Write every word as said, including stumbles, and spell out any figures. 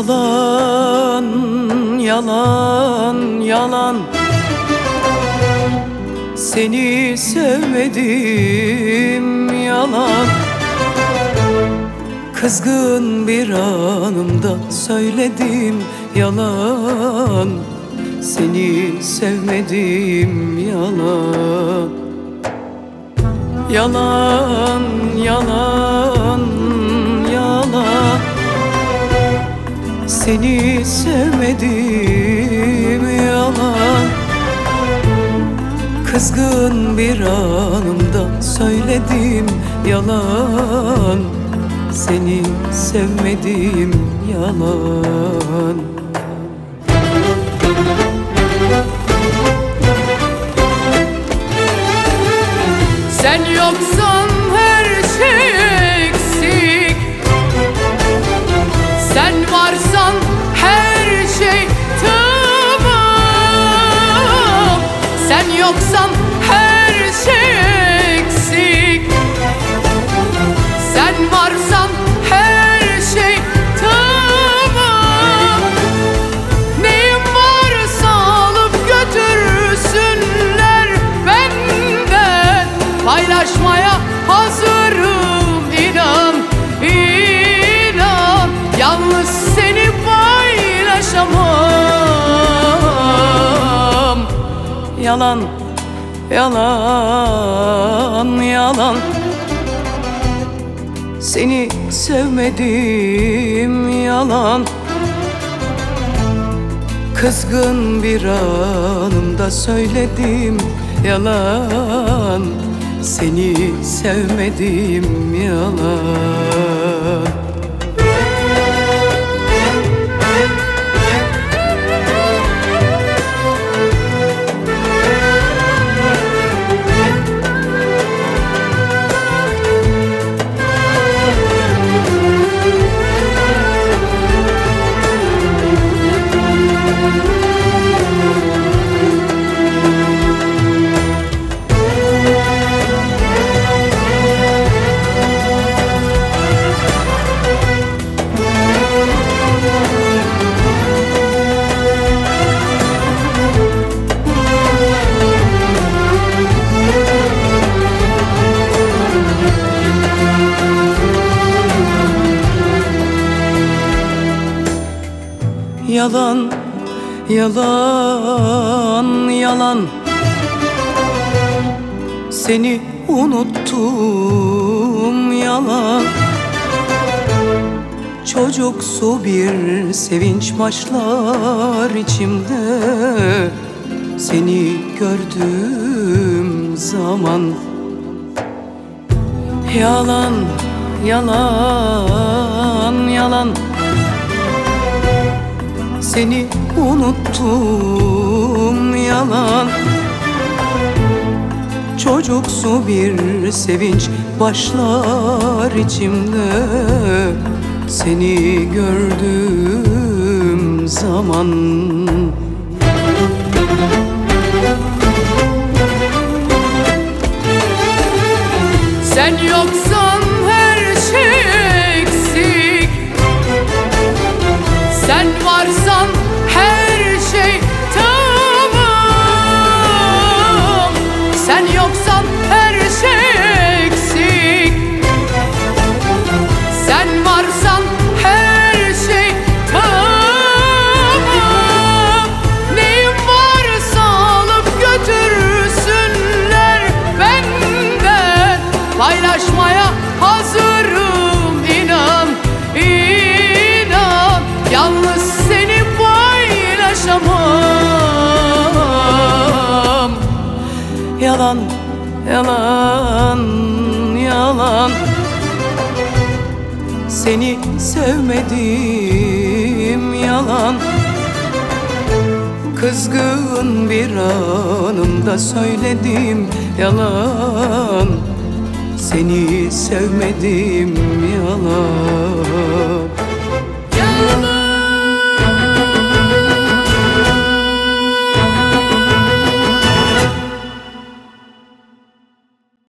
Yalan, yalan, yalan. Seni sevmedim, yalan. Kızgın bir anımda söyledim, yalan. Seni sevmedim, yalan. Yalan, yalan, yalan. Seni sevmedim, yalan. Kızgın bir anımda söyledim, yalan. Seni sevmedim, yalan. Sen yoksan her şey eksik, sen varsan her şey tamam. Sen yoksan her şey eksik, sen varsan her şey tamam. Neyim varsa alıp götürsünler benden, paylaşmaya hazırım, inan, inan. Yalnız seni paylaşamam. Yalan, yalan, yalan. Seni sevmedim, yalan. Kızgın bir anımda söyledim, yalan. Seni sevmedim, yalan. Yalan, yalan, yalan. Seni unuttum, yalan. Çocuksu bir sevinç başlar içimde, seni gördüğüm zaman. Yalan, yalan, yalan. Seni unuttum, yalan. Çocuksu bir sevinç başlar içimde, seni gördüğüm zaman. Sen yoksan her şey eksik, sen varsan her şey tamam. Sen yoksan her şey eksik, sen varsan her şey tamam. Neyim varsa alıp götürsünler benden, paylaşmaya hazırım, inan, inan. Yalnız seni paylaşamam. Yalan, yalan, yalan. Seni sevmedim, yalan. Kızgın bir anımda söyledim, yalan. Seni sevmedim, yalan.